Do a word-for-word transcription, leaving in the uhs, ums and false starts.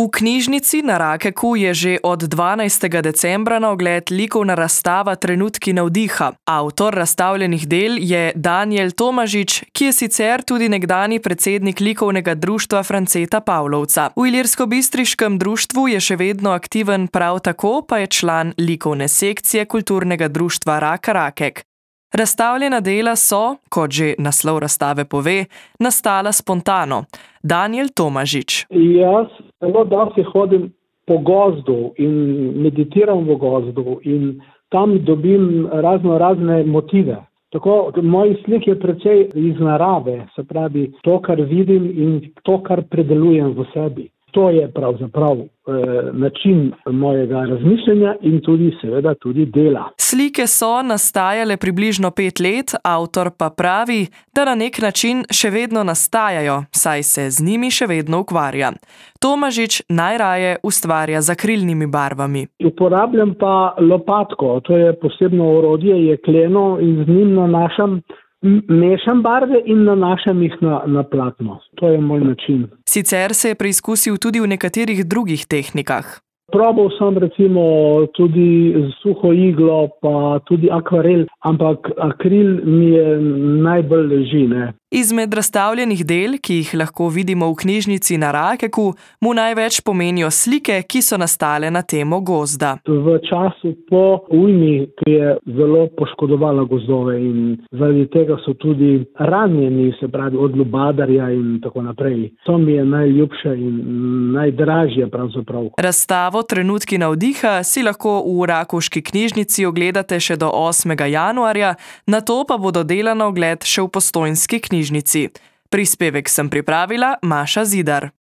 V knjižnici na Rakeku je že od dvanajstega decembra na ogled likovna razstava Trenutki navdiha. Avtor razstavljenih del je Danijel Tomažič, ki je sicer tudi nekdanji predsednik likovnega društva Franceta Pavlovca. V ilirskobistriškem društvu je še vedno aktiven, prav tako pa je član likovne sekcije kulturnega društva Raka Rakek. Razstavljena dela so, kot že naslov razstave pove, nastala spontano. Danijel Tomažič. Jaz zelo dosti hodim po gozdu in meditiram v gozdu in tam dobim razno razne motive. Tako, moj slik je precej iz narave, se pravi to, kar vidim in to, kar predelujem v sebi. To je pravzaprav eh, način mojega razmišljanja in tudi seveda tudi dela. Slike so nastajale približno pet let, avtor pa pravi, da na nek način še vedno nastajajo, saj se z njimi še vedno ukvarja. Tomažič najraje ustvarja z akrilnimi barvami. Uporabljam pa lopatko, to je posebno orodje, jekleno, in z njim nanašam Mešam barve in nanašam jih na, na platno. To je moj način. Sicer se je preizkusil tudi v nekaterih drugih tehnikah. Probal sem recimo tudi suho iglo, pa tudi akvarel, ampak akril mi je najbolj leži, ne. Izmed razstavljenih del, ki jih lahko vidimo v knjižnici na Rakeku, mu največ pomenijo slike, ki so nastale na temo gozda. V času po ujmi, ki je zelo poškodovala gozdove in zaradi tega so tudi ranjeni, se pravi od lubadarja in tako naprej. To mi je najljubše in najdražje pravzaprav. Razstavo Trenutki navdiha si lahko v rakovški knjižnici ogledate še do osmega januarja, nato pa bodo dela na ogled še v postojnski knjižnici. Prispevek sem pripravila Maša Zidar.